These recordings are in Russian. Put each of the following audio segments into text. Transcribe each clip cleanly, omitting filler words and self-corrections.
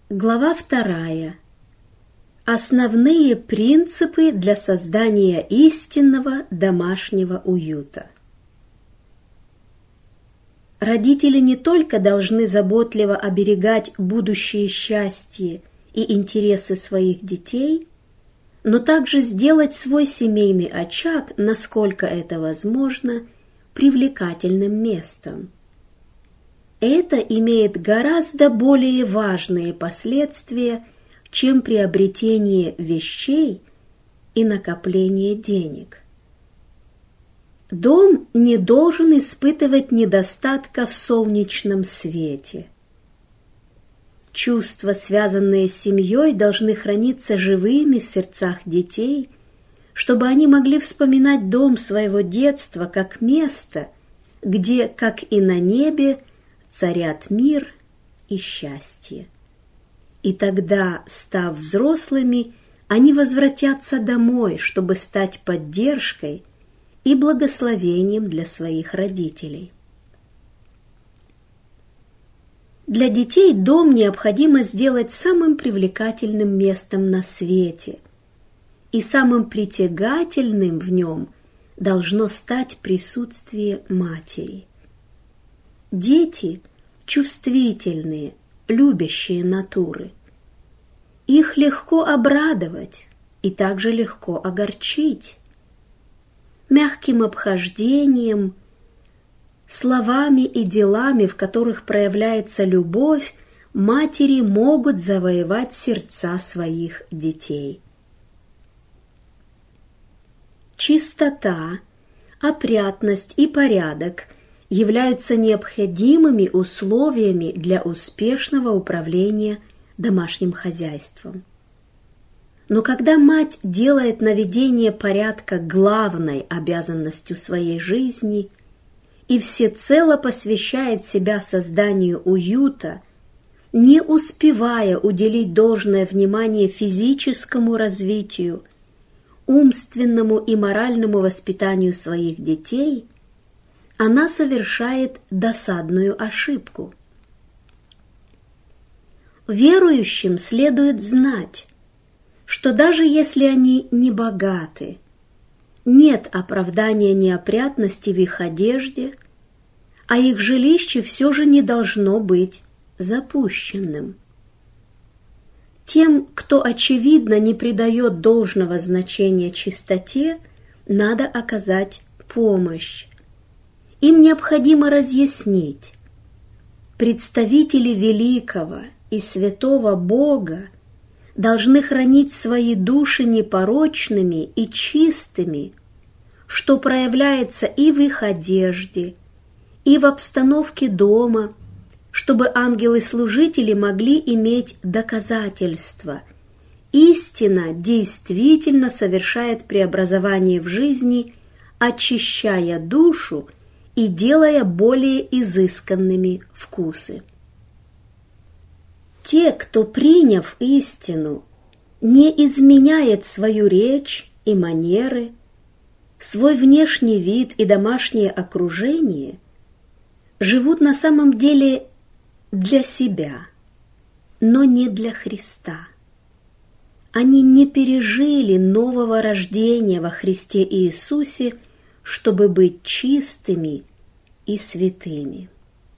Глава 2. Основные принципы для создания истинного домашнего уюта. Родители не только должны заботливо оберегать будущее счастье и интересы своих детей, но также сделать свой семейный очаг, насколько это возможно, привлекательным местом. Это имеет гораздо более важные последствия, чем приобретение вещей и накопление денег. Дом не должен испытывать недостатка в солнечном свете. Чувства, связанные с семьей, должны храниться живыми в сердцах детей, чтобы они могли вспоминать дом своего детства как место, где, как и на небе, царят мир и счастье. И тогда, став взрослыми, они возвратятся домой, чтобы стать поддержкой и благословением для своих родителей. Для детей дом необходимо сделать самым привлекательным местом на свете, и самым притягательным в нем должно стать присутствие матери. Дети – чувствительные, любящие натуры. Их легко обрадовать и также легко огорчить. Мягким обхождением, словами и делами, в которых проявляется любовь, матери могут завоевать сердца своих детей. Чистота, опрятность и порядок являются необходимыми условиями для успешного управления домашним хозяйством. Но когда мать делает наведение порядка главной обязанностью своей жизни и всецело посвящает себя созданию уюта, не успевая уделить должное внимание физическому развитию, умственному и моральному воспитанию своих детей, она совершает досадную ошибку. Верующим следует знать, что даже если они не богаты, нет оправдания неопрятности в их одежде, а их жилище все же не должно быть запущенным. Тем, кто очевидно не придает должного значения чистоте, надо оказать помощь. Им необходимо разъяснить: представители великого и святого Бога должны хранить свои души непорочными и чистыми, что проявляется и в их одежде, и в обстановке дома, чтобы ангелы-служители могли иметь доказательства. Истина действительно совершает преобразование в жизни, очищая душу и делая более изысканными вкусы. Те, кто, приняв истину, не изменяет свою речь и манеры, свой внешний вид и домашнее окружение, живут на самом деле для себя, но не для Христа. Они не пережили нового рождения во Христе Иисусе, чтобы быть чистыми и святыми.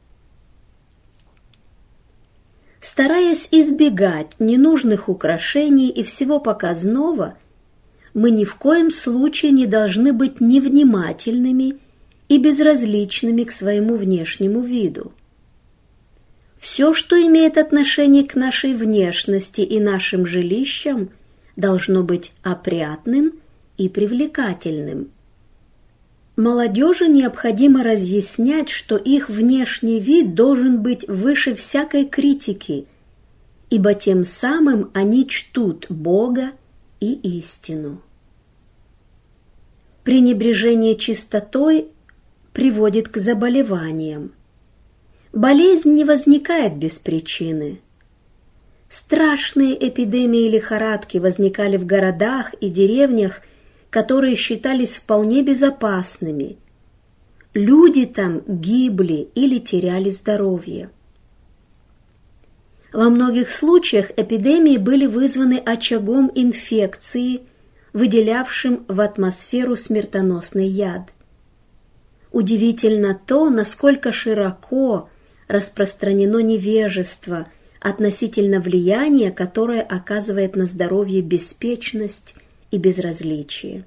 Стараясь избегать ненужных украшений и всего показного, мы ни в коем случае не должны быть невнимательными и безразличными к своему внешнему виду. Все, что имеет отношение к нашей внешности и нашим жилищам, должно быть опрятным и привлекательным. Молодежи необходимо разъяснять, что их внешний вид должен быть выше всякой критики, ибо тем самым они чтут Бога и истину. Пренебрежение чистотой приводит к заболеваниям. Болезнь не возникает без причины. Страшные эпидемии лихорадки возникали в городах и деревнях, которые считались вполне безопасными. Люди там гибли или теряли здоровье. Во многих случаях эпидемии были вызваны очагом инфекции, выделявшим в атмосферу смертоносный яд. Удивительно то, насколько широко распространено невежество относительно влияния, которое оказывает на здоровье беспечность и безразличие.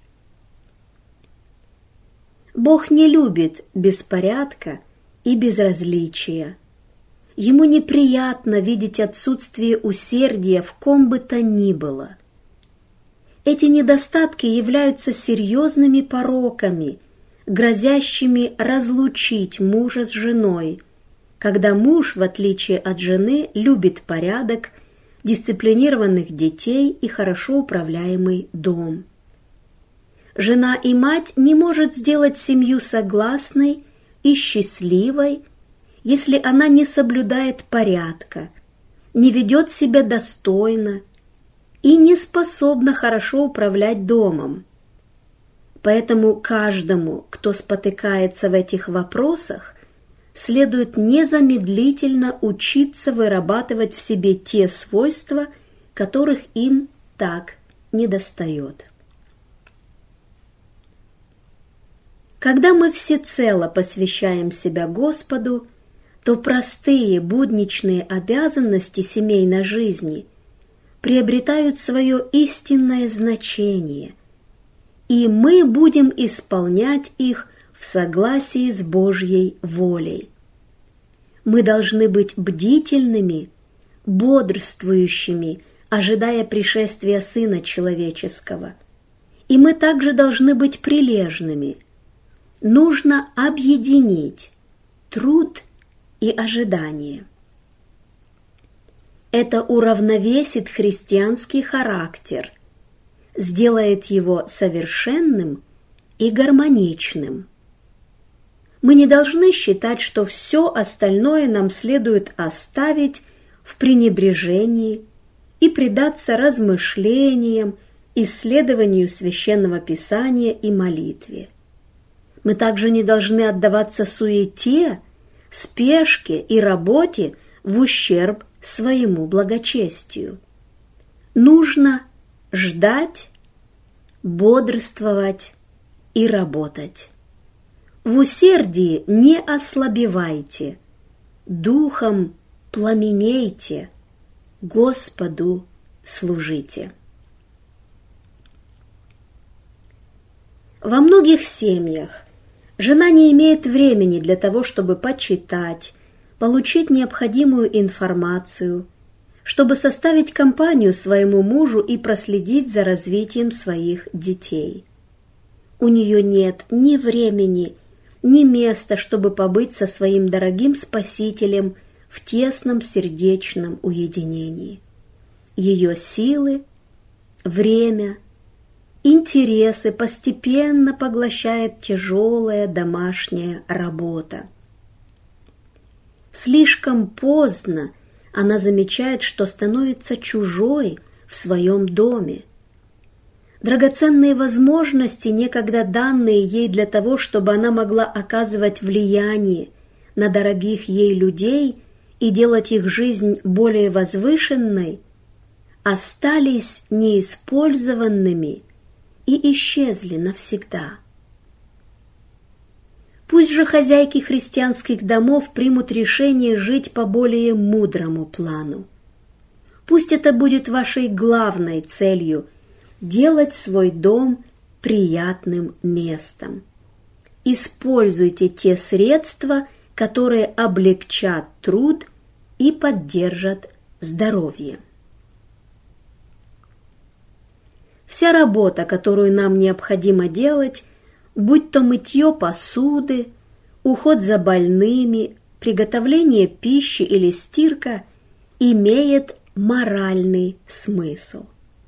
Бог не любит беспорядка и безразличия. Ему неприятно видеть отсутствие усердия в ком бы то ни было. Эти недостатки являются серьезными пороками, грозящими разлучить мужа с женой, когда муж, в отличие от жены, любит порядок, дисциплинированных детей и хорошо управляемый дом. Жена и мать не может сделать семью согласной и счастливой, если она не соблюдает порядка, не ведет себя достойно и не способна хорошо управлять домом. Поэтому каждому, кто спотыкается в этих вопросах, следует незамедлительно учиться вырабатывать в себе те свойства, которых им так недостает. Когда мы всецело посвящаем себя Господу, то простые будничные обязанности семейной жизни приобретают свое истинное значение, и мы будем исполнять их в согласии с Божьей волей. Мы должны быть бдительными, бодрствующими, ожидая пришествия Сына Человеческого. И мы также должны быть прилежными. Нужно объединить труд и ожидание. Это уравновесит христианский характер, сделает его совершенным и гармоничным. Мы не должны считать, что все остальное нам следует оставить в пренебрежении и предаться размышлениям, исследованию Священного Писания и молитве. Мы также не должны отдаваться суете, спешке и работе в ущерб своему благочестию. Нужно ждать, бодрствовать и работать. В усердии не ослабевайте, духом пламенейте, Господу служите. Во многих семьях жена не имеет времени для того, чтобы почитать, получить необходимую информацию, чтобы составить компанию своему мужу и проследить за развитием своих детей. У нее нет ни времени, ни места, чтобы побыть со своим дорогим Спасителем в тесном сердечном уединении. Ее силы, время, интересы постепенно поглощает тяжелая домашняя работа. Слишком поздно она замечает, что становится чужой в своем доме. Драгоценные возможности, некогда данные ей для того, чтобы она могла оказывать влияние на дорогих ей людей и делать их жизнь более возвышенной, остались неиспользованными и исчезли навсегда. Пусть же хозяйки христианских домов примут решение жить по более мудрому плану. Пусть это будет вашей главной целью – делать свой дом приятным местом. Используйте те средства, которые облегчат труд и поддержат здоровье. Вся работа, которую нам необходимо делать, будь то мытье посуды, уход за больными, приготовление пищи или стирка, имеет моральный смысл.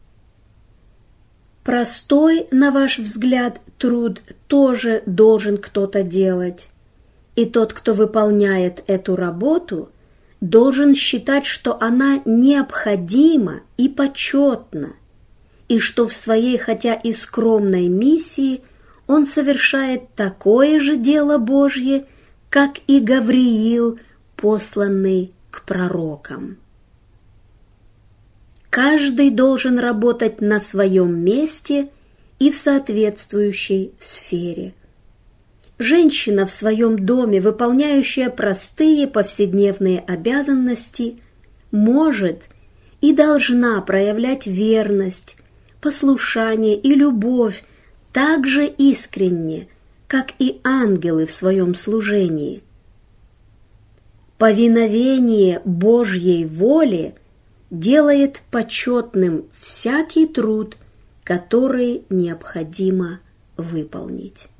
Простой, на ваш взгляд, труд тоже должен кто-то делать, и тот, кто выполняет эту работу, должен считать, что она необходима и почетна, и что в своей, хотя и скромной миссии, он совершает такое же дело Божье, как и Гавриил, посланный к пророкам. Каждый должен работать на своем месте и в соответствующей сфере. Женщина в своем доме, выполняющая простые повседневные обязанности, может и должна проявлять верность, послушание и любовь так же искренне, как и ангелы в своем служении. Повиновение Божьей воле делает почетным всякий труд, который необходимо выполнить.